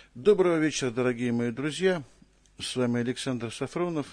Доброго вечера, дорогие мои друзья. С вами Александр Сафронов.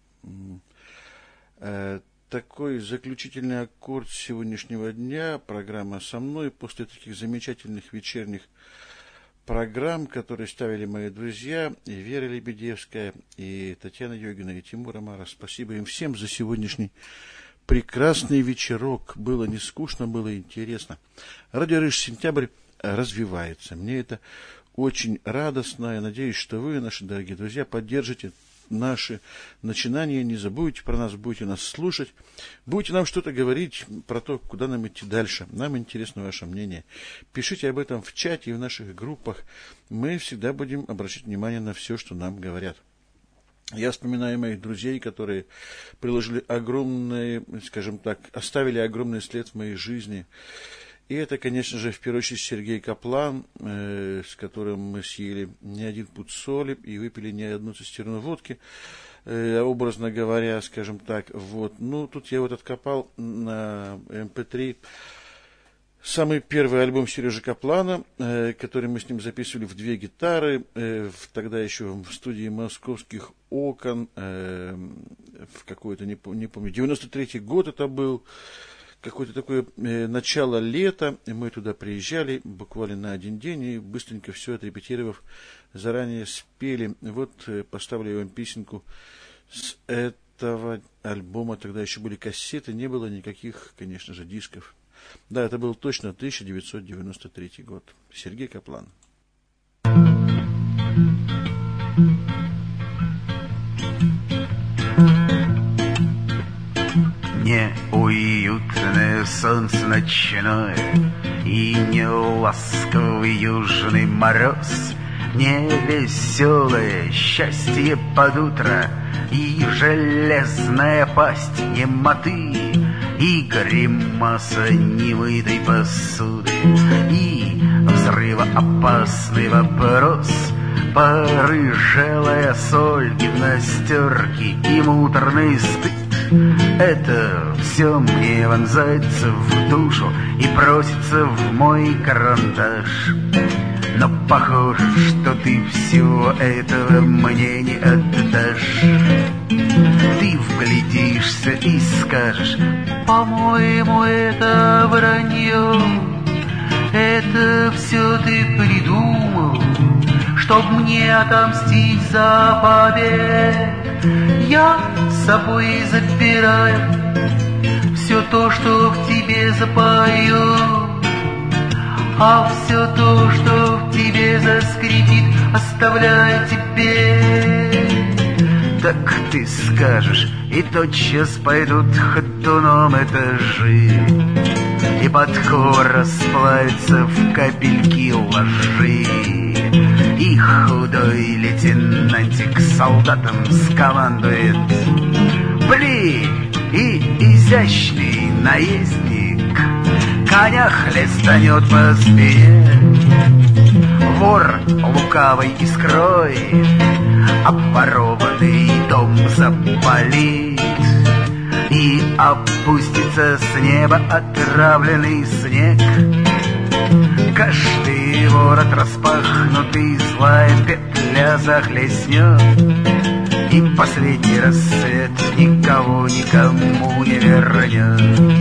Такой заключительный аккорд сегодняшнего дня. Программа со мной после таких замечательных вечерних программ, которые ставили мои друзья, и Вера Лебедевская, и Татьяна Йогина, и Тимур Амара. Спасибо им всем за сегодняшний прекрасный вечерок. Было не скучно, было интересно. Радио Рыж Сентябрь развивается. Мне это очень радостно. Я надеюсь, что вы, наши дорогие друзья, поддержите наши начинания. Не забудьте про нас, будете нас слушать. Будете нам что-то говорить про то, куда нам идти дальше. Нам интересно ваше мнение. Пишите об этом в чате и в наших группах. Мы всегда будем обращать внимание на все, что нам говорят. Я вспоминаю моих друзей, которые приложили огромный, скажем так, оставили огромный след в моей жизни. И это, конечно же, в первую очередь Сергей Каплан, с которым мы съели не один пуд соли и выпили не одну цистерну водки, образно говоря, скажем так. Вот. Ну, тут я вот откопал на MP3 самый первый альбом Сережи Каплана, который мы с ним записывали в две гитары, тогда еще в студии «Московских окон», в какой-то, не помню, 93-й год это был. Какое-то такое начало лета, и мы туда приезжали буквально на один день, и быстренько все отрепетировав, заранее спели. Вот поставлю я вам песенку с этого альбома. Тогда еще были кассеты, не было никаких, конечно же, дисков. Да, это был точно 1993 год. Сергей Каплан. Неуютное солнце ночное и не ласковый южный мороз, не веселое счастье под утро и железная пасть немоты, и гримаса немытой посуды, и взрывоопасный вопрос, порыжелая соль гимнастерки и муторный стыд. Это все мне вонзается в душу и просится в мой карандаш. Но похоже, что ты всего этого мне не отдашь. Ты вглядишься и скажешь: по-моему, это вранье. Это все ты придумал, чтоб мне отомстить за побег. Я с собой запираю все то, что в тебе запою, а все то, что в тебе заскрипит, оставляю тебе. Так ты скажешь, и тотчас пойдут ходуном этажи, и подкова расплавится в капельки лжи, и худой лейтенантик солдатом скомандует: пли! И изящный наездник коня хлестанет по спине. Вор лукавой искрой обворованный дом запалит, и опустится с неба отравленный снег. Каждый ворот распахнутый, злая петля захлестнет, и последний рассвет никого никому не вернет.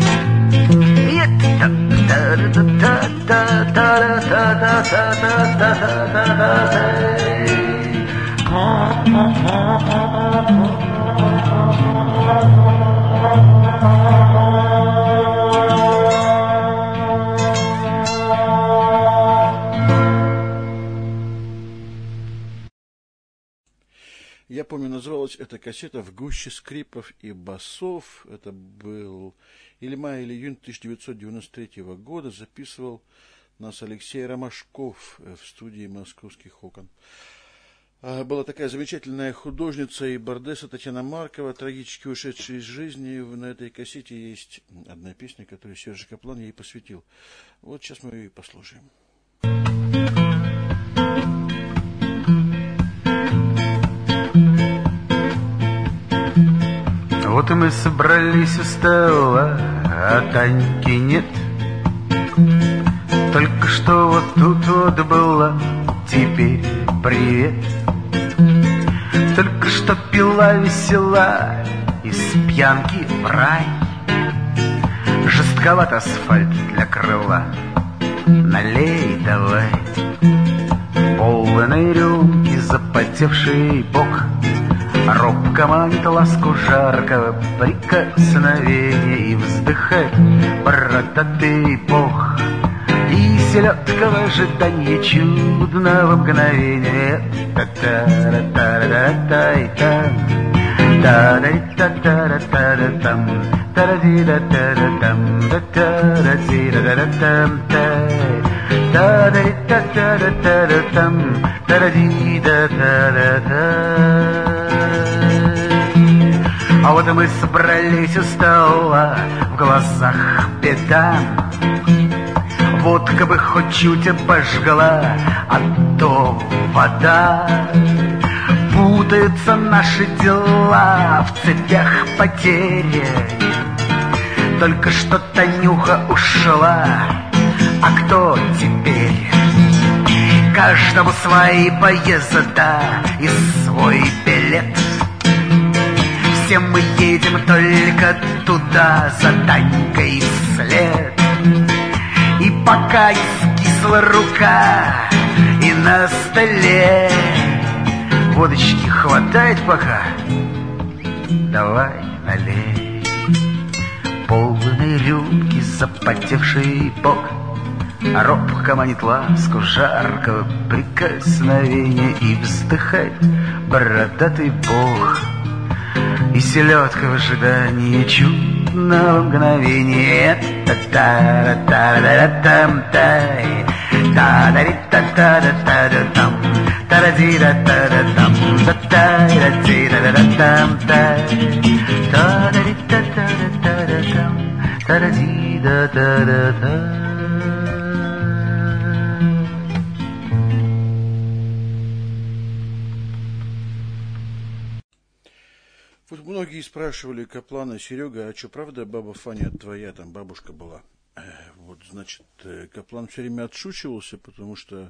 Я помню, называлась эта кассета «В гуще скрипов и басов». Это был или май, или июнь 1993 года. Записывал нас Алексей Ромашков в студии «Московских окон». Была такая замечательная художница и бардесса Татьяна Маркова, трагически ушедшая из жизни. На этой кассете есть одна песня, которую Сержа Каплан ей посвятил. Вот сейчас мы ее и послушаем. Вот и мы собрались у стола, а Таньки нет. Только что вот тут вот была, теперь привет. Только что пила весела из пьянки в рай. Жестковат асфальт для крыла, налей давай. Полные рюмки, запотевший бок, робко манит ласку жаркого прикосновения. И вздыхает бородатый бог, и селедка в ожидании чудного мгновения. А вот мы собрались у стола, в глазах беда. Водка бы хоть чуть обожгла, а то вода. Путаются наши дела в цепях потери. Только что Танюха ушла, а кто теперь? Каждому свои поезда и свой билет. Все мы едем только туда, за Танькой вслед. И пока не скисла рука, и на столе водочки хватает пока, давай налей. Полные рюмки, запотевший бок, робко манит ласку жаркого прикосновения. И вздыхает бородатый бог, и селедка в ожидании чудного мгновения. Вот многие спрашивали Каплана: Серега, а что, правда баба Фаня твоя там бабушка была? Вот, значит, Каплан все время отшучивался, потому что,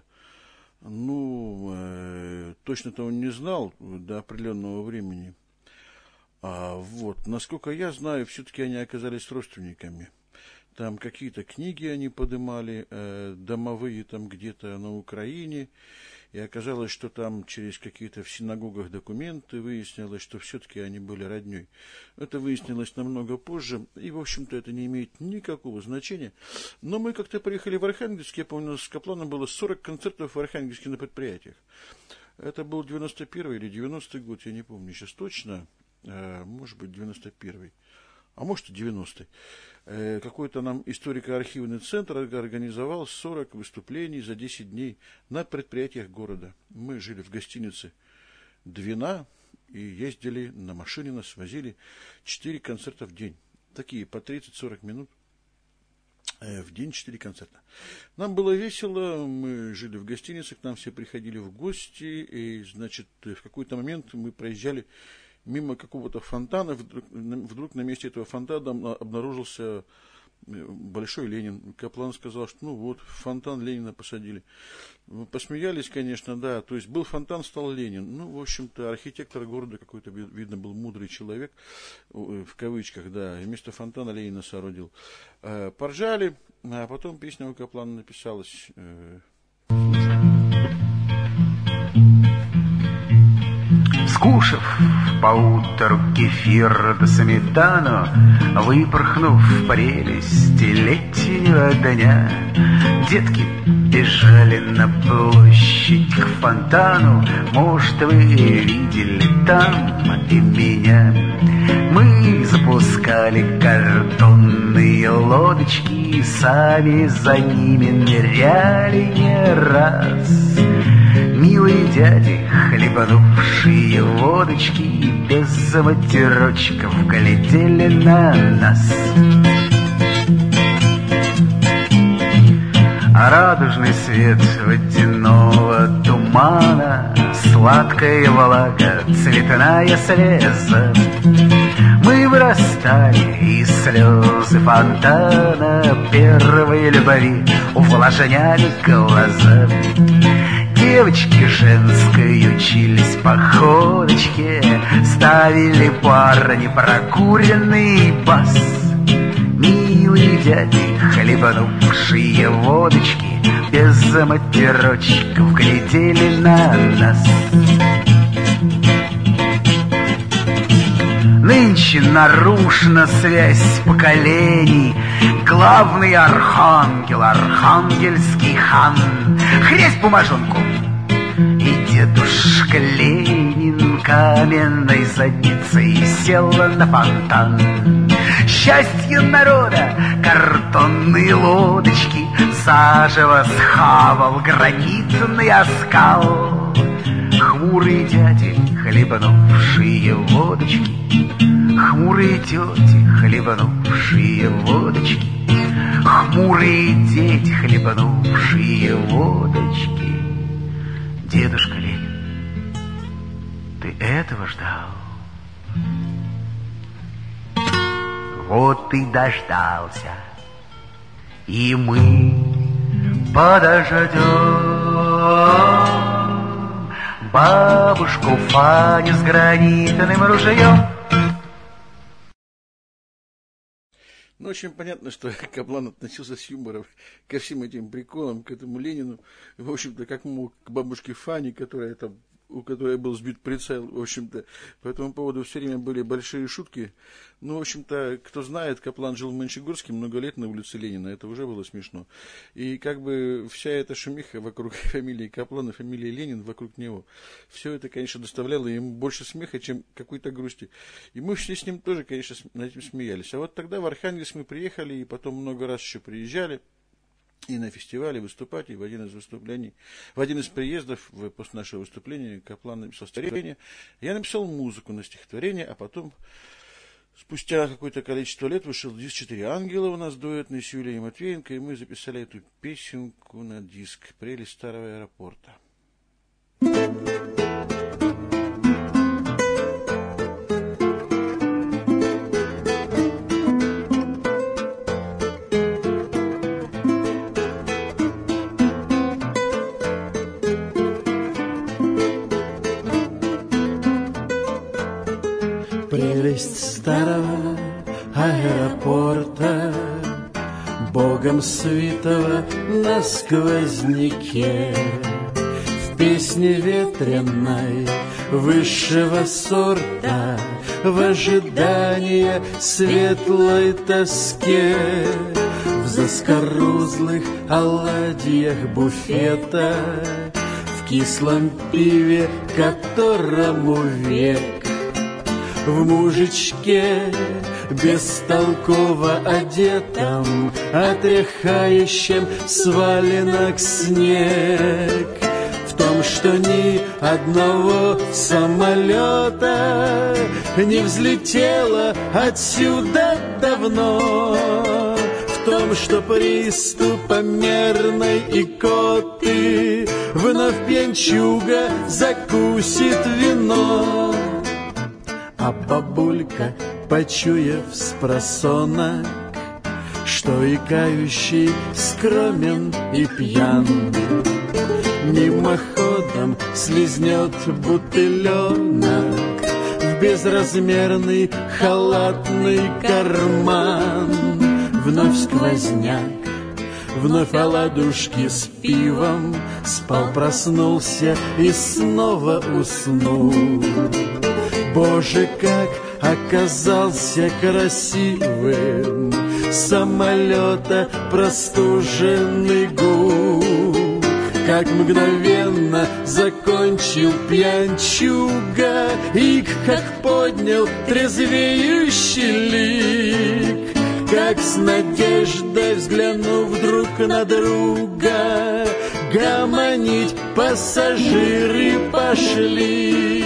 точно-то он не знал до определенного времени. А вот, насколько я знаю, все-таки они оказались родственниками. Там какие-то книги они подымали, домовые там где-то на Украине. И оказалось, что там через какие-то в синагогах документы выяснилось, что все-таки они были родней. Это выяснилось намного позже, и, в общем-то, это не имеет никакого значения. Но мы как-то приехали в Архангельск, я помню, с Капланом было 40 концертов в Архангельске на предприятиях. Это был 91-й или 90-й год, я не помню сейчас точно, может быть, 91-й. А может и 90-й. Какой-то нам историко-архивный центр организовал 40 выступлений за 10 дней на предприятиях города. Мы жили в гостинице «Двина» и ездили на машине, нас возили 4 концерта в день. Такие по 30-40 минут в день, 4 концерта. Нам было весело, мы жили в гостинице, к нам все приходили в гости, и, значит, в какой-то момент мы проезжали мимо какого-то фонтана, вдруг на месте этого фонтана обнаружился Большой Ленин. Каплан сказал, что вот, фонтан Ленина посадили. Мы посмеялись, конечно, да, то есть был фонтан, стал Ленин. В общем-то, архитектор города какой-то, видно, был мудрый человек, в кавычках, да, и вместо фонтана Ленина соорудил. Поржали, а потом песня у Каплана написалась. Скушав поутру кефир да сметану, выпорхнув в прелести летнего дня, детки бежали на площадь к фонтану. Может, вы видели там и меня? Мы запускали картонные лодочки, сами за ними ныряли не раз. Милые дяди, хлебанувшие водочки, без матерочков глядели на нас. А радужный свет водяного тумана, сладкая влага, цветная слеза. Мы вырастали из слезы фонтана, первой любви увлажняли глаза. девочки женской учились походочке, ставили парни прокуренный бас. Милые дяди, хлебанувшие водочки, без матерочков глядели на нас. Нынче нарушена связь поколений. Главный архангел, архангельский хан, хрясь бумажонку. И дедушка Ленин каменной задницей сел на фонтан. Счастье народа, картонные лодочки, заживо схавал гранитный оскал. Хмурые дяди, хлебанувшие водочки, хмурые тети, хлебанувшие водочки, хмурые дети, хлебанувшие водочки. Дедушка Ленин, ты этого ждал? Вот ты дождался, и мы подождем бабушку Фаню с гранитным ружьем. Ну, очень понятно, что Каплан относился с юмором ко всем этим приколам, к этому Ленину, в общем-то, как мог к бабушке Фане, которая там, у которой был сбит прицел, в общем-то, по этому поводу все время были большие шутки. Ну, в общем-то, кто знает, Каплан жил в Мончегорске много лет на улице Ленина, это уже было смешно. И как бы вся эта шумиха вокруг фамилии Каплана, фамилии Ленин, вокруг него, все это, конечно, доставляло ему больше смеха, чем какой-то грусти. И мы все с ним тоже, конечно, над этим смеялись. А вот тогда в Архангельск мы приехали, и потом много раз еще приезжали. И на фестивале выступать, и в один из выступлений, в один из приездов, после нашего выступления, Каплан написал стихотворение. Я написал музыку на стихотворение, а потом, спустя какое-то количество лет, вышел диск «Четыре ангела» у нас дуэтный с Юлией Матвеенко, и мы записали эту песенку на диск «Прелесть старого аэропорта». Прелесть старого аэропорта, богом святого на сквозняке, в песне ветреной высшего сорта, в ожидании светлой тоске, в заскорузлых оладьях буфета, в кислом пиве, которому век, в мужичке, бестолково одетом, отряхающем с валенок снег, в том, что ни одного самолета не взлетело отсюда давно, в том, что приступом мерной икоты вновь пьянчуга закусит вино. А бабулька, почуяв спросонок, что икающий скромен и пьян, мимоходом слизнет бутыленок в безразмерный халатный карман. Вновь сквозняк, вновь оладушки с пивом, спал, проснулся и снова уснул. Боже, как оказался красивым самолета простуженный гул, как мгновенно закончил пьянчуга и как поднял трезвеющий лик, как с надеждой взглянув друг на друга, гомонить пассажиры пошли.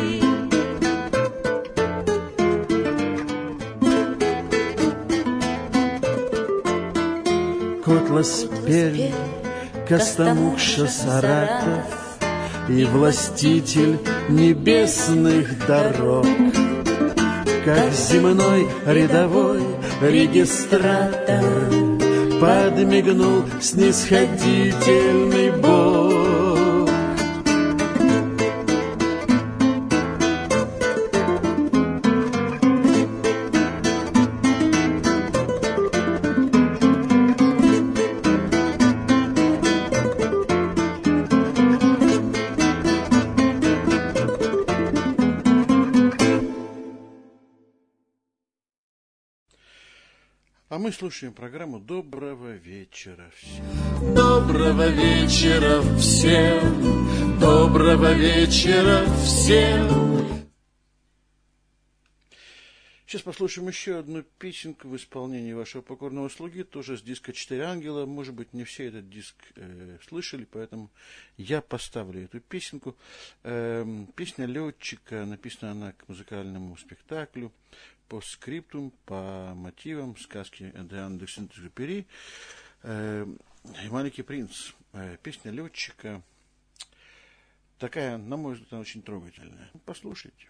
Котлас Пермь, Костомукша, Саратов и властитель небесных дорог, как земной рядовой регистратор, подмигнул снисходительный Бог. А мы слушаем программу «Доброго вечера всем». Доброго вечера всем, доброго вечера всем. Сейчас послушаем еще одну песенку в исполнении вашего покорного слуги, тоже с диска «4 ангела». Может быть, не все этот диск слышали, поэтому я поставлю эту песенку. Песня «Летчика», написана она к музыкальному спектаклю, по скриптум, по мотивам сказки де Сент-Экзюпери «Маленький принц». Песня «Летчика» такая, на мой взгляд, очень трогательная. Послушайте.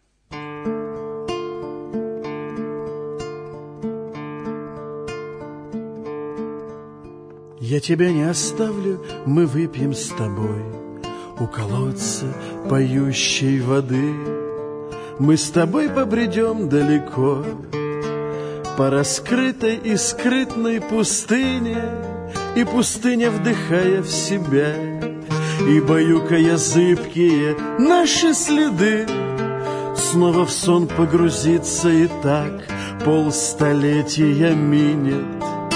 Я тебя не оставлю, мы выпьем с тобой у колодца поющей воды. Мы с тобой побредем далеко по раскрытой и скрытной пустыне, и пустыня, вдыхая в себя и баюкая зыбкие наши следы, снова в сон погрузиться, и так полстолетия минет.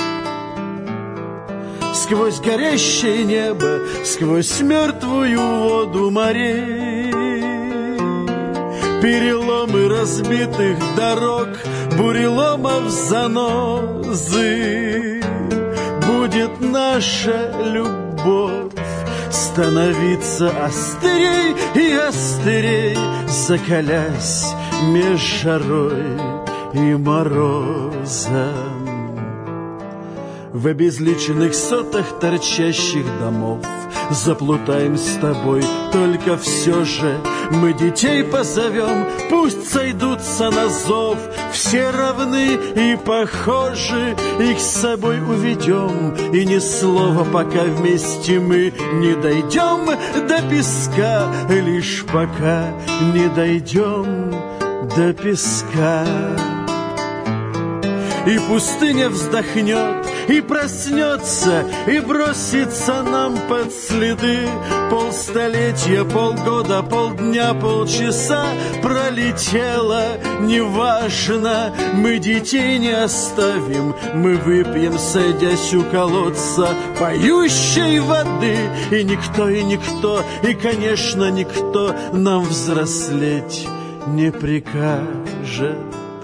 Сквозь горящее небо, сквозь мертвую воду морей, переломы разбитых дорог, буреломов занозы, будет наша любовь становиться острей и острей, закалясь меж жарой и морозом. В обезличенных сотах торчащих домов заплутаем с тобой, только все же мы детей позовем, пусть сойдутся на зов. Все равны и похожи, их с собой уведем, и ни слова, пока вместе мы не дойдем до песка, лишь пока не дойдем до песка. И пустыня вздохнет, и проснется, и бросится нам под следы. Полстолетия, полгода, полдня, полчаса пролетело, неважно, мы детей не оставим, мы выпьем, садясь у колодца поющей воды. И никто, и, конечно, никто нам взрослеть не прикажет.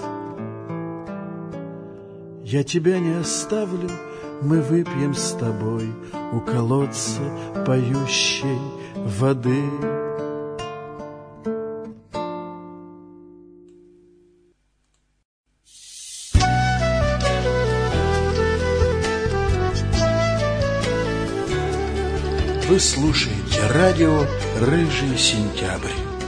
Я тебя не оставлю, мы выпьем с тобой у колодца поющей воды. Вы слушаете радио «Рыжий сентябрь».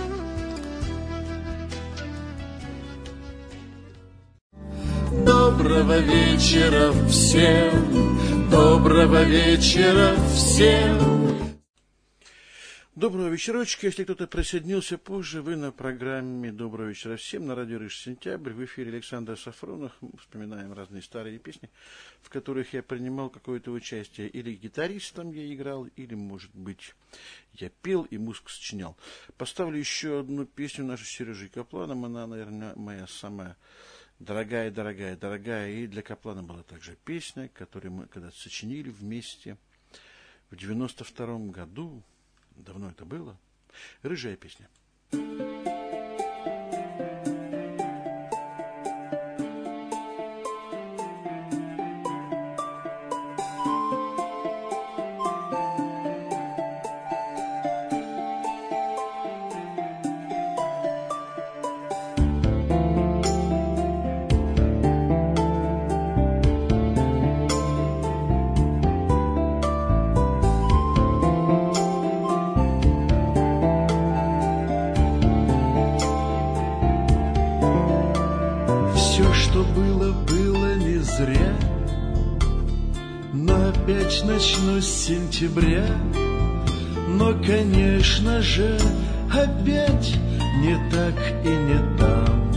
Доброго вечера всем, доброго вечера всем. Доброго вечерочка. Если кто-то присоединился позже, вы на программе «Доброго вечера всем» на радио «Рыжий сентябрь». В эфире Александр Сафронов. Мы вспоминаем разные старые песни, в которых я принимал какое-то участие. Или гитаристом я играл, или, может быть, я пел и музыку сочинял. Поставлю еще одну песню нашей Сережи Капланом. Она, наверное, моя самая дорогая. И для Каплана была также песня, которую мы когда-то сочинили вместе в 92-м году. Давно это было. «Рыжая песня». Начну с сентября, но, конечно же, опять не так и не там.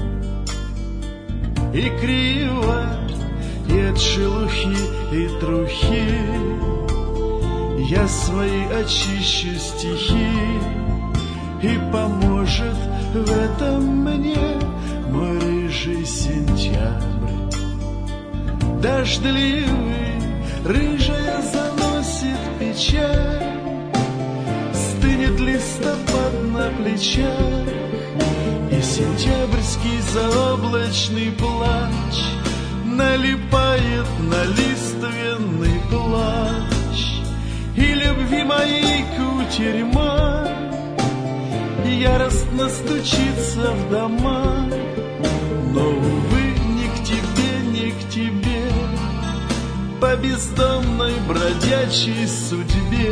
И криво, и от шелухи, и трухи я свои очищу стихи, и поможет в этом мне мой рыжий сентябрь. Дождливый, рыжая заносит печаль, стынет листопад на плечах, и сентябрьский заоблачный плач налипает на лиственный плач. И любви моей кутерьма яростно стучится в дома, но, увы, ни к тебе, ни к тебе, по бездомной бродячей судьбе.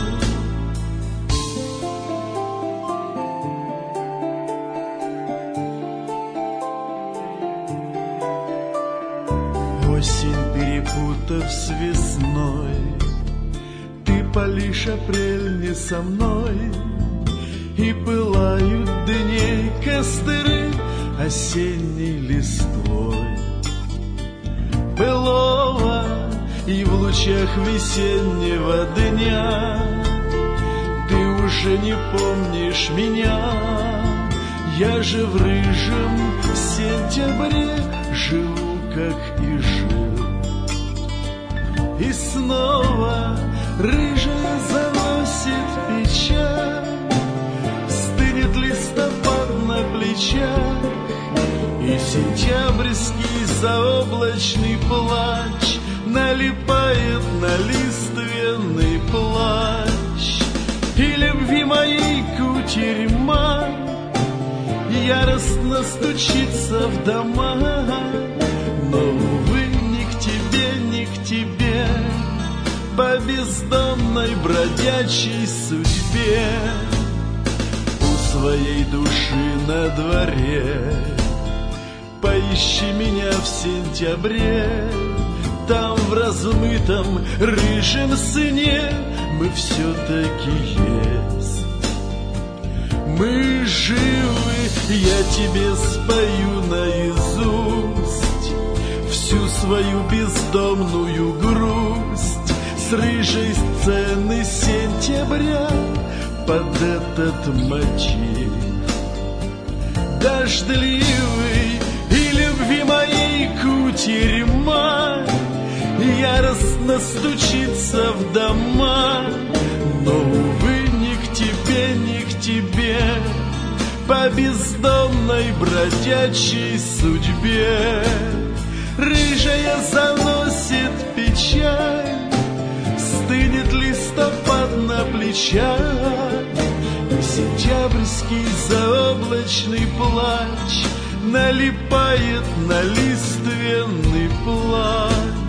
Осень, перепутав с весной, ты палишь апрель не со мной, и пылают дней костры осенней листвой. Былого и в лучах весеннего дня ты уже не помнишь меня. Я же в рыжем сентябре живу, как и жил. И снова рыжая заносит печаль, стынет листопад на плечах, и сентябрьский заоблачный плач налипает на лиственный плач. И любви моей кутерьма яростно стучится в дома, но, увы, ни к тебе, ни к тебе, по бездомной бродячей судьбе. У своей души на дворе поищи меня в сентябре. Там в размытом рыжем сне мы все-таки есть. Мы живы, я тебе спою наизусть всю свою бездомную грусть с рыжей сцены сентября под этот мотив. Дождливый и любви моей кутерьма яростно стучится в дома, но, увы, ни к тебе, ни к тебе, по бездомной бродячей судьбе. Рыжая заносит печаль, стынет листопад на плечах, и сентябрьский заоблачный плач налипает на лиственный плач.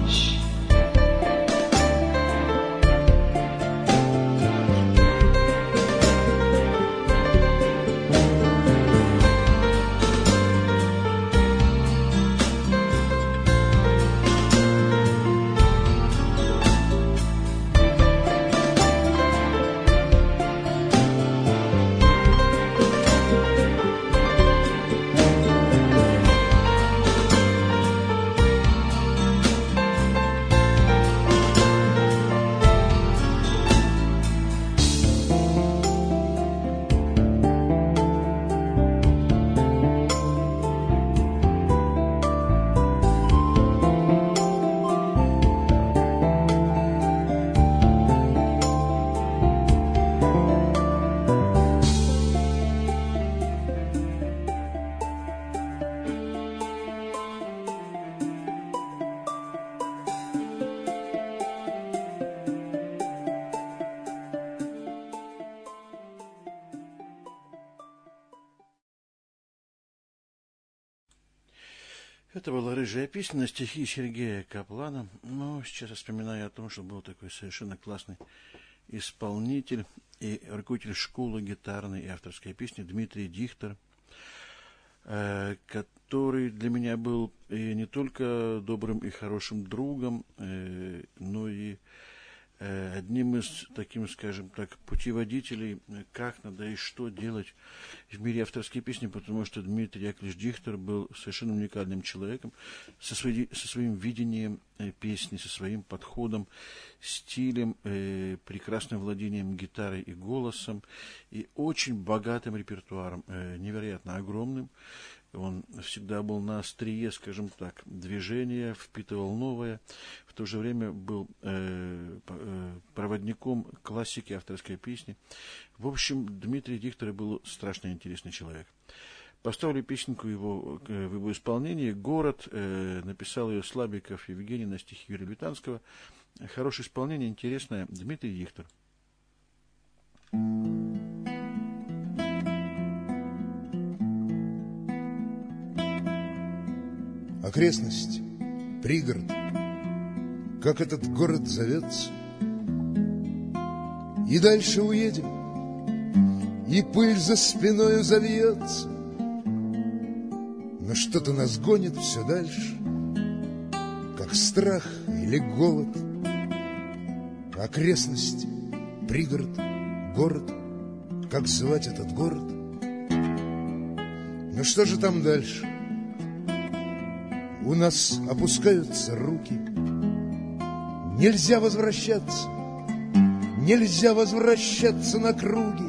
Это была «Рыжая песня» на стихи Сергея Каплана. Но сейчас я вспоминаю о том, что был такой совершенно классный исполнитель и руководитель школы гитарной и авторской песни Дмитрий Дихтер, который для меня был и не только добрым и хорошим другом, но и одним из, таким, скажем так, путеводителей, как надо и что делать в мире авторской песни, потому что Дмитрий Яковлевич Дихтер был совершенно уникальным человеком со своим видением песни со своим подходом, стилем, прекрасным владением гитарой и голосом и очень богатым репертуаром, невероятно огромным. Он всегда был на острие, скажем так, движения, впитывал новое, в то же время был проводником классики авторской песни. В общем, Дмитрий Дихтер был страшно интересный человек. Поставлю песенку в его исполнении. «Город». Написал ее Слабиков Евгений на стихи Юрия Бетанского. Хорошее исполнение, интересное. Дмитрий Дихтер. Окрестность, пригород, как этот город зовется. И дальше уедем, и пыль за спиною завьется. Но что-то нас гонит все дальше, как страх или голод. Окрестность, пригород, город, как звать этот город? Но что же там дальше? У нас опускаются руки. Нельзя возвращаться, нельзя возвращаться на круги.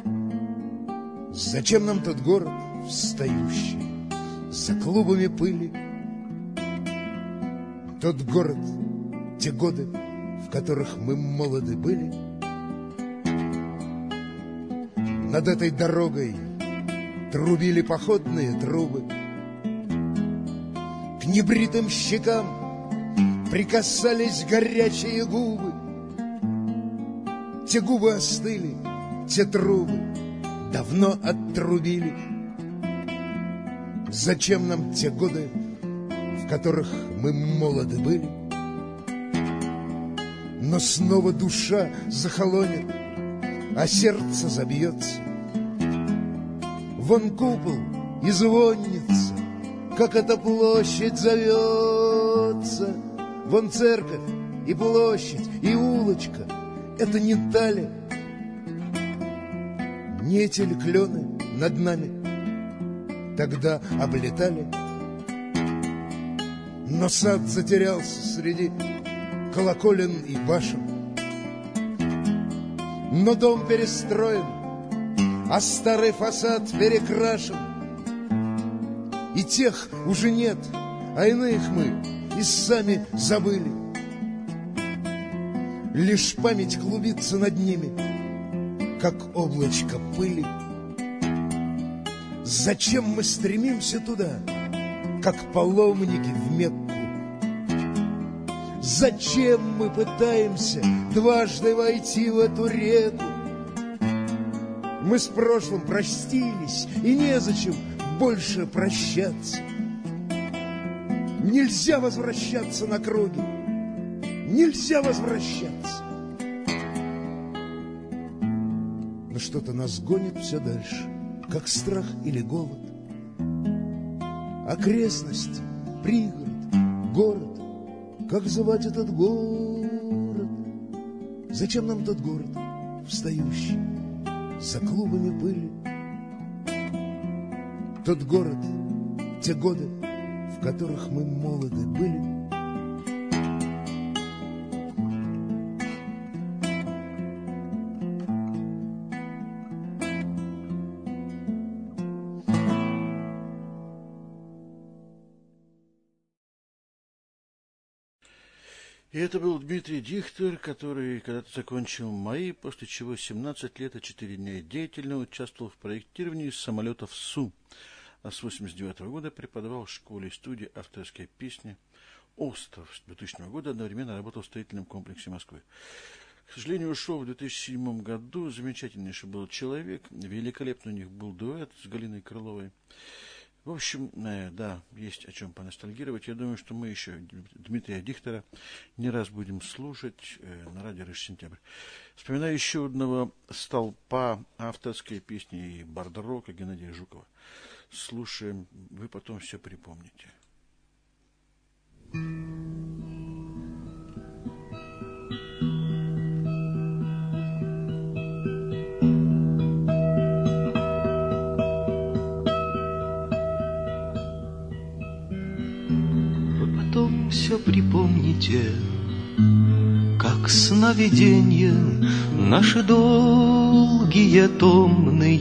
Зачем нам тот город встающий за клубами пыли? Тот город, те годы, в которых мы молоды были. Над этой дорогой трубили походные трубы. К небритым щекам прикасались горячие губы. Те губы остыли, те трубы давно оттрубили. Зачем нам те годы, в которых мы молоды были? Но снова душа захолонет, а сердце забьется. Вон купол и звонница, как эта площадь зовется. Вон церковь и площадь, и улочка. Это не та ли? Не эти ли клены над нами тогда облетали? Но сад затерялся среди колоколен и башен. Но дом перестроен, а старый фасад перекрашен. И тех уже нет, а иных мы и сами забыли. Лишь память клубится над ними, как облачко пыли. Зачем мы стремимся туда, как паломники в Мекку? Зачем мы пытаемся дважды войти в эту реку? Мы с прошлым простились, и незачем больше прощаться. Нельзя возвращаться на круги, нельзя возвращаться. Но что-то нас гонит все дальше, как страх или голод. Окрестности, пригород, город, как звать этот город? Зачем нам тот город, встающий за клубами пыли? Тот город, те годы, в которых мы молоды были. И это был Дмитрий Дихтер, который когда-то закончил МАИ, после чего 17 лет и 4 дня деятельно участвовал в проектировании самолетов Су. А с 1989 года преподавал в школе и студии авторской песни «Остров». С 2000 года одновременно работал в строительном комплексе Москвы. К сожалению, ушел в 2007 году. Замечательнейший был человек. Великолепный у них был дуэт с Галиной Крыловой. В общем, да, есть о чем поностальгировать. Я думаю, что мы еще Дмитрия Дихтера не раз будем слушать на радио «Рыжий сентябрь». Вспоминаю еще одного столпа авторской песни и бард-рока Геннадия Жукова. Слушаем, вы потом все припомните. Потом все припомните, как сновиденья наши долгие томные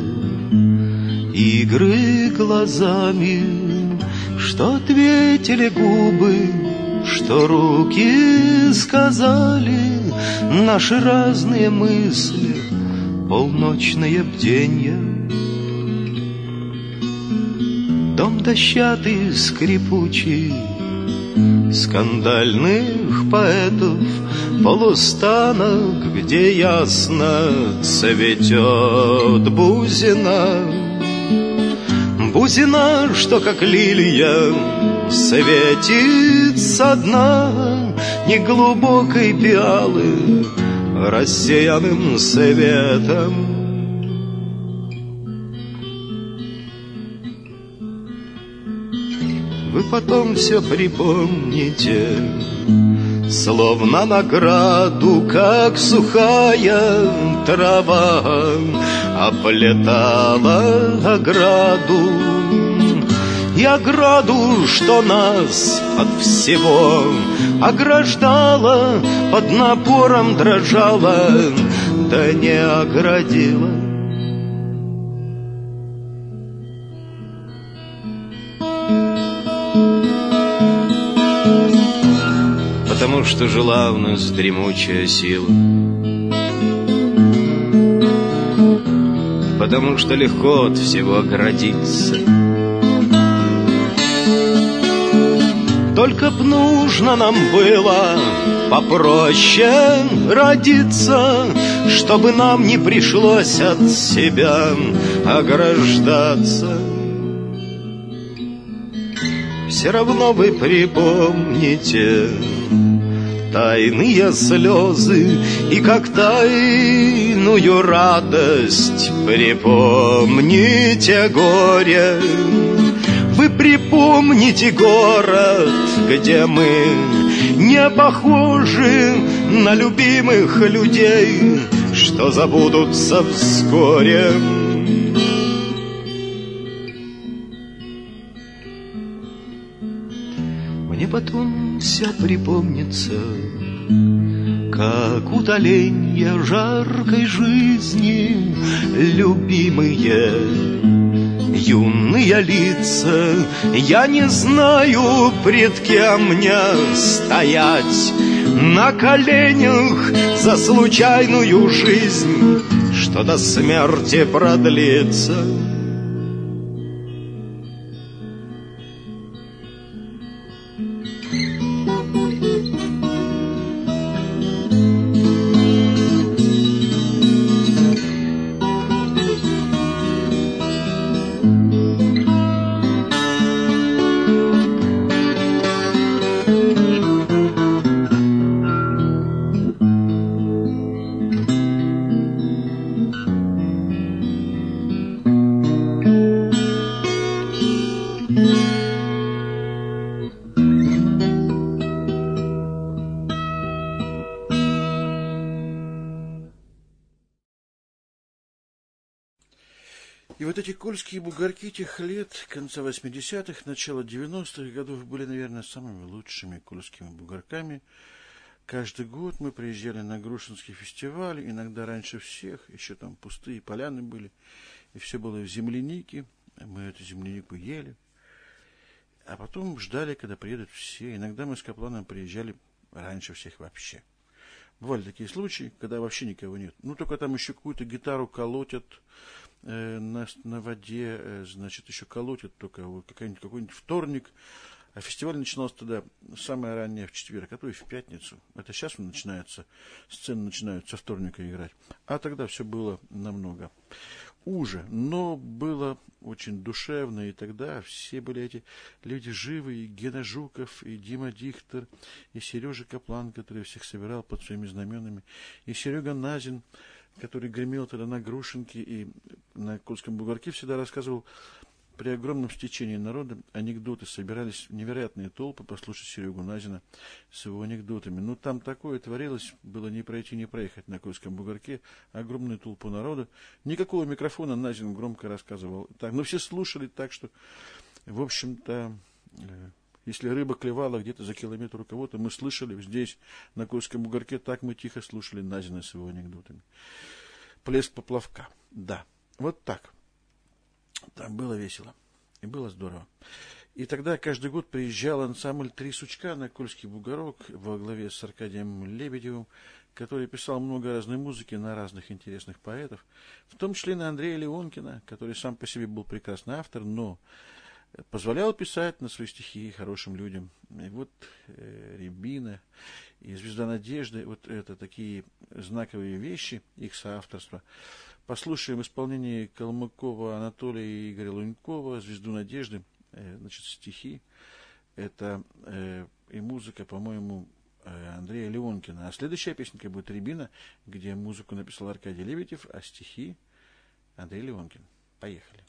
игры глазами, что ответили губы, что руки сказали, наши разные мысли, полночные бденья. Дом дощатый, скрипучий, скандальных поэтов, полустанок, где ясно цветет бузина. Бузина, что как лилия светит со дна неглубокой пиалы рассеянным светом. Вы потом все припомните, словно награду, как сухая трава оплетала ограду. И ограду, что нас от всего ограждала, под напором дрожала, да не оградила. Потому что жила в нас дремучая сила, потому что легко от всего оградиться. Только б нужно нам было попроще родиться, чтобы нам не пришлось от себя ограждаться. Все равно вы припомните тайные слезы и как тайную радость припомните горе. Вы припомните город, где мы не похожи на любимых людей, что забудутся вскоре. Мне потом все припомнится, как утоленье жаркой жизни, любимые юные лица. Я не знаю, пред кем мне стоять на коленях за случайную жизнь, что до смерти продлится. И вот эти кольские бугорки тех лет, конца 80-х, начала 90-х годов, были, наверное, самыми лучшими кольскими бугорками. Каждый год мы приезжали на Грушинский фестиваль, иногда раньше всех, еще там пустые поляны были, и все было в землянике, мы эту землянику ели, а потом ждали, когда приедут все. Иногда мы с Капланом приезжали раньше всех вообще. Бывали такие случаи, когда вообще никого нет. Ну, только там еще какую-то гитару колотят на воде, значит, еще колотят только какой-нибудь вторник. А фестиваль начинался тогда самое раннее в четверг, а то и в пятницу. Это сейчас начинается, сцены начинают со вторника играть. А тогда все было намного уже. Но было очень душевно, и тогда все были эти люди живые, и Гена Жуков, и Дима Дихтер, и Сережа Каплан, который всех собирал под своими знаменами, и Серега Назин, который гремел тогда на Грушинке и на Кольском бугорке, всегда рассказывал при огромном стечении народа анекдоты. Собирались невероятные толпы послушать Серегу Назина с его анекдотами. Ну, там такое творилось, было не пройти, не проехать на Кольском бугорке. Огромную толпу народа. Никакого микрофона, Назин громко рассказывал. Так, но все слушали, так что, в общем-то, Если рыба клевала где-то за километр у кого-то, мы слышали здесь, на Курском бугорке, так мы тихо слушали Назина с его анекдотами. Плеск поплавка. Да, вот так. Там было весело. И было здорово. И тогда каждый год приезжал ансамбль «Три сучка» на Кольский бугорок во главе с Аркадием Лебедевым, который писал много разной музыки на разных интересных поэтов, в том числе на Андрея Леонкина, который сам по себе был прекрасный автор, но позволял писать на свои стихи хорошим людям. И вот Рябина и «Звезда надежды», вот это такие знаковые вещи, их соавторства. Послушаем исполнение Калмыкова Анатолия и Игоря Лунькова «Звезду надежды». Значит, стихи, это и музыка, по-моему, Андрея Леонкина. А следующая песенка будет «Рябина», где музыку написал Аркадий Лебедев, а стихи Андрей Леонкин. Поехали.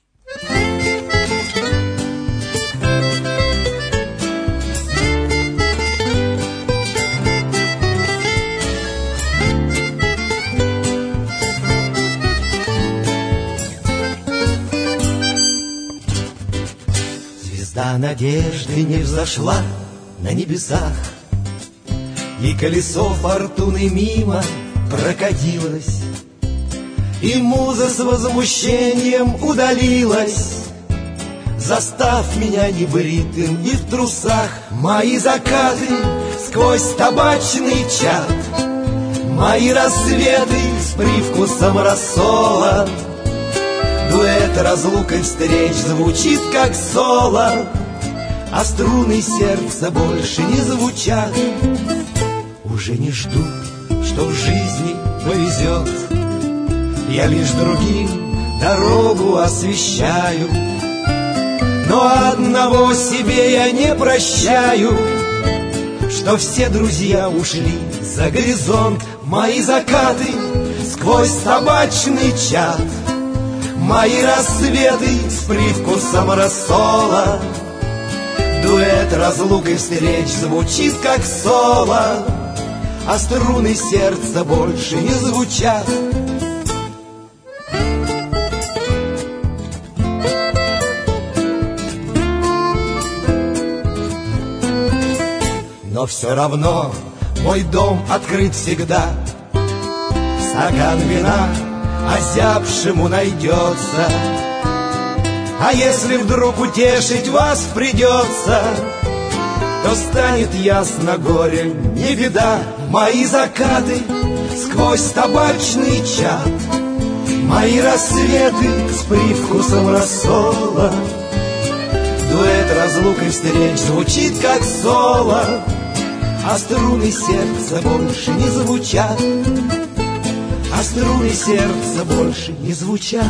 Звезда надежды не взошла на небесах, и колесо фортуны мимо прокатилось, и муза с возмущением удалилась, застав меня небритым и в трусах. Мои закаты сквозь табачный чад, мои рассветы с привкусом рассола. Дуэт разлук и встреч звучит как соло, а струны сердца больше не звучат. Уже не жду, что в жизни повезет, я лишь другим дорогу освещаю. Но одного себе я не прощаю, что все друзья ушли за горизонт. Мои закаты сквозь табачный чад, мои рассветы с привкусом рассола. Дуэт разлук и встреч звучит как соло, а струны сердца больше не звучат. Но все равно мой дом открыт всегда, стакан вина озябшему найдется. А если вдруг утешить вас придется, то станет ясно горе не беда. Мои закаты сквозь табачный чад, мои рассветы с привкусом рассола. Дуэт разлук и встреч звучит как соло, а струны сердца больше не звучат. А струны сердца больше не звучат.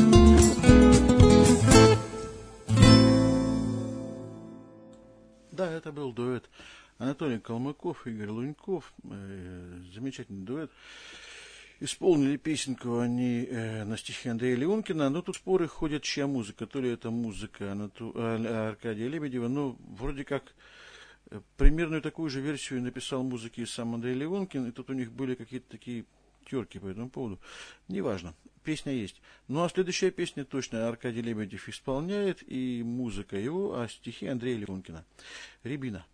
Да, это был дуэт Анатолий Калмыков и Игорь Луньков. Замечательный дуэт. Исполнили песенку они на стихи Андрея Леонкина, но тут споры ходят, чья музыка. То ли это музыка Аркадия Лебедева, но вроде как примерно такую же версию написал музыки и сам Андрей Леонкин, и тут у них были какие-то такие терки по этому поводу. Неважно, песня есть. Ну а следующая песня точно Аркадий Лебедев исполняет, и музыка его, а стихи Андрея Леонкина. «Рябина».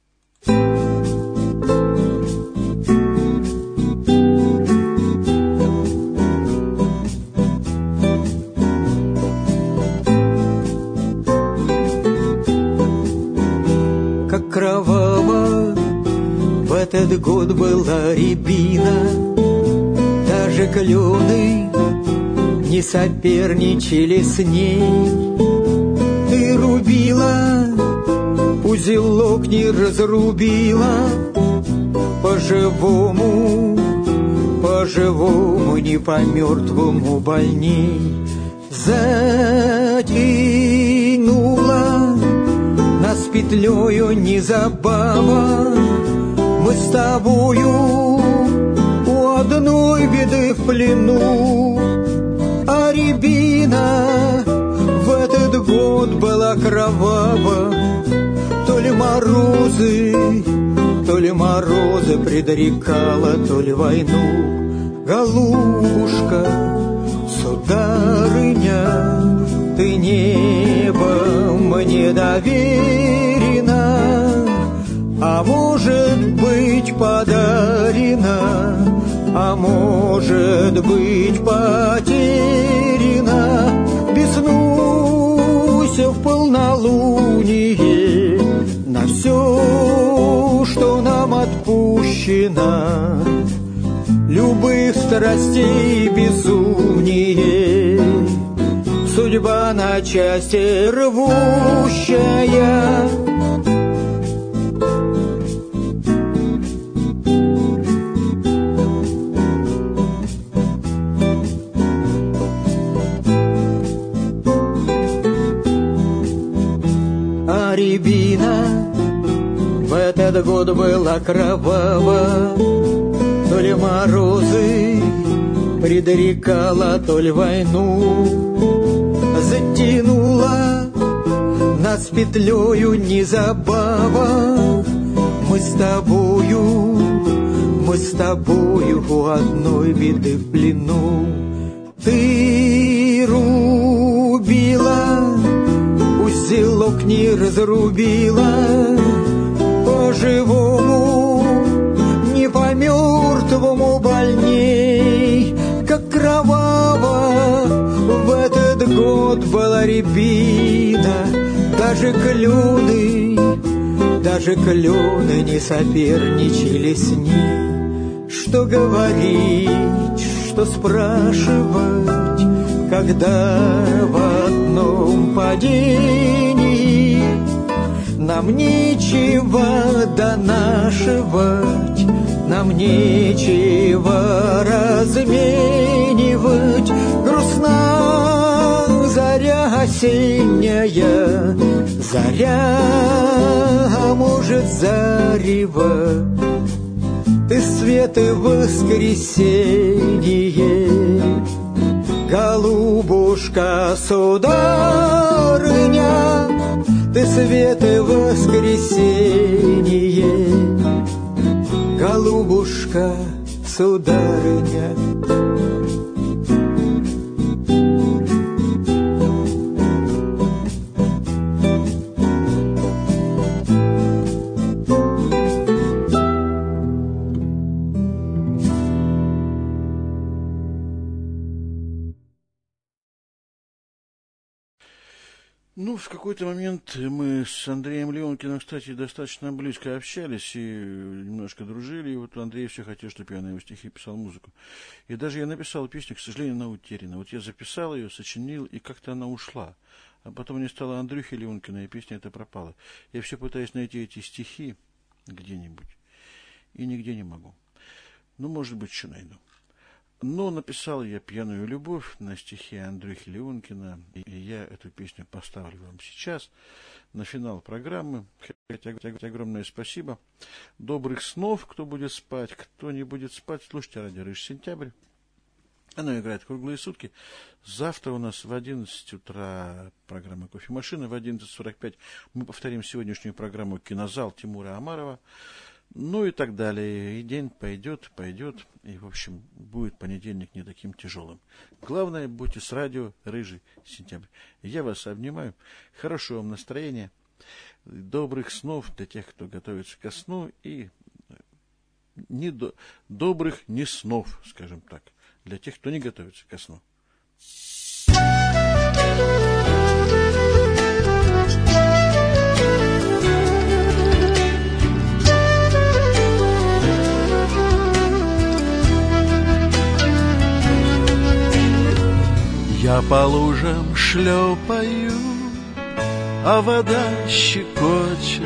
Как кровава в этот год была рябина, даже клены не соперничали с ней. Ты рубила, узелок не разрубила, по-живому, по-живому, не по-мертвому больней. Затянула нас петлею не забава, мы с тобою у одной беды в плену. А рябина в этот год была кровава, то ли морозы предрекала, то ли войну. Голубушка, сударыня, ты небо мне доверена, а может быть подарена, а может быть потеряна. Беснусь в полнолуние на все, что нам отпущено, любых страстей безумнее, судьба на части рвущая. А рябина в этот год была кровава, то ли морозы предрекала, то ли войну затянула нас петлею незабава. Мы с тобою у одной беды в плену. Ты рубила, узелок не разрубила, по-живому, не по-мертвому больней, как кроваво в этот год была рябина. Даже клены не соперничали с ней. Что говорить, что спрашивать, когда в одном падении нам нечего донашивать, нам нечего разменивать. Грустна заря осенняя, заря, а может зарево. Ты свет и воскресенье, голубушка, сударыня. Ты свет и воскресенье, голубушка, сударыня. Ну, в какой-то момент мы с Андреем Леонкиным, кстати, достаточно близко общались и немножко дружили. И вот Андрей все хотел, чтобы я на его стихи писал музыку. И даже я написал песню, к сожалению, она утеряна. Вот я записал ее, сочинил, и как-то она ушла. А потом не стало Андрюхи Леонкина, и песня эта пропала. Я все пытаюсь найти эти стихи где-нибудь, и нигде не могу. Ну, может быть, еще найду. Но написал я «Пьяную любовь» на стихи Андрюхи Леонкина, и я эту песню поставлю вам сейчас, на финал программы. Огромное спасибо. Добрых снов, кто будет спать, кто не будет спать, слушайте радио «Рыжий сентябрь». Оно играет круглые сутки. Завтра у нас в 11 утра программа «Кофемашина», в 11:45 мы повторим сегодняшнюю программу «Кинозал» Тимура Омарова. Ну и так далее. И день пойдет, и, в общем, будет понедельник не таким тяжелым. Главное, будьте с радио «Рыжий сентябрь». Я вас обнимаю. Хорошего вам настроения. Добрых снов для тех, кто готовится ко сну. И добрых не снов, скажем так, для тех, кто не готовится ко сну. Я по лужам шлепаю, а вода щекочется.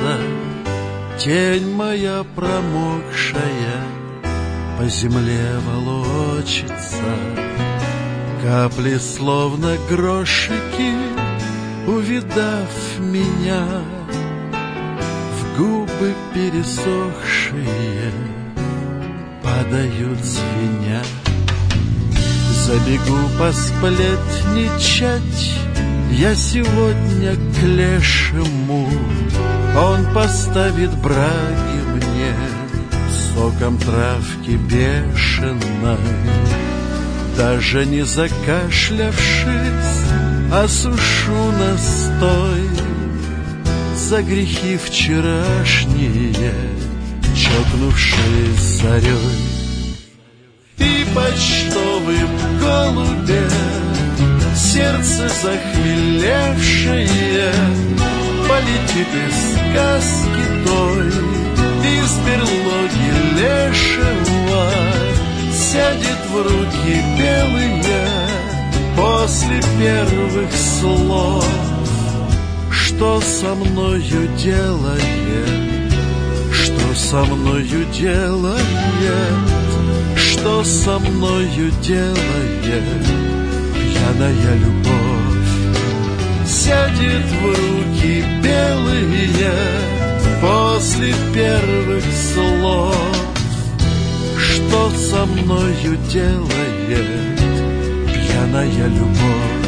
Тень моя промокшая по земле волочится. Капли, словно грошики, увидав меня, в губы пересохшие падают звеня. Забегу посплетничать я сегодня к лешему. Он поставит браги мне соком травки бешеной. Даже не закашлявшись, осушу настой за грехи вчерашние, чокнувшись зарей. И почтовым голубе сердце захмелевшее полетит из сказки той, из берлоги лешего сядет в руки белые после первых слов. Что со мною делает? Что со мною делает? Что со мною делает пьяная любовь? Сядет в руки белые после первых слов. Что со мною делает пьяная любовь?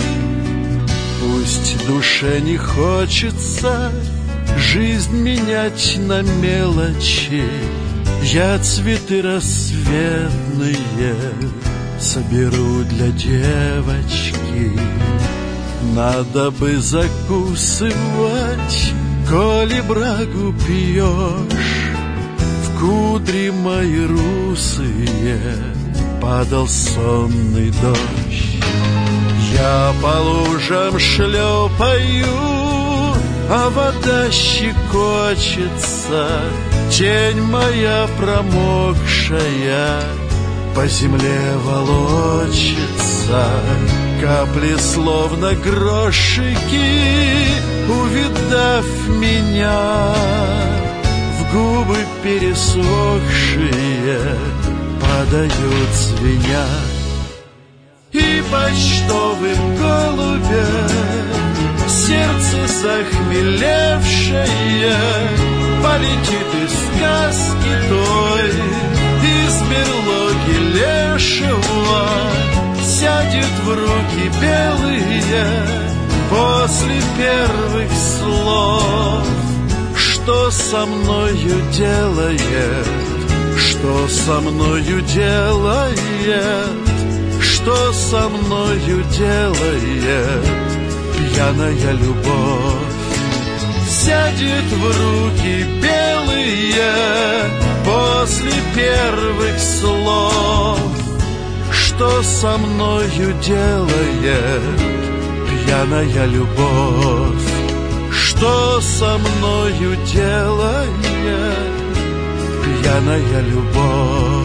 Пусть душе не хочется жизнь менять на мелочи, я цветы рассветные соберу для девочки. Надо бы закусывать, коли брагу пьешь. В кудри мои русые падал сонный дождь. Я по лужам шлепаю, а вода щекочется. Тень моя промокшая по земле волочится. Капли словно грошики, увидав меня, в губы пересохшие падают звеня. И почтовым голубем сердце захмелевшее полетит из сказки той, из берлоги лешего сядет в руки белые после первых слов. Что со мною делает? Что со мною делает? Что со мною делает пьяная любовь? Сядет в руки белые после первых слов. Что со мною делает пьяная любовь? Что со мною делает пьяная любовь?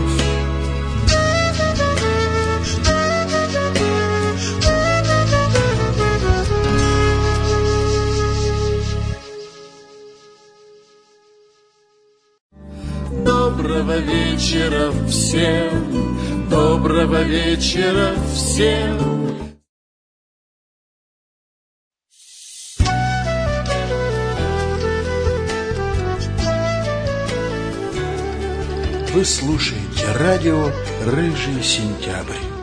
Доброго вечера всем, доброго вечера всем. Вы слушаете радио «Рыжий сентябрь».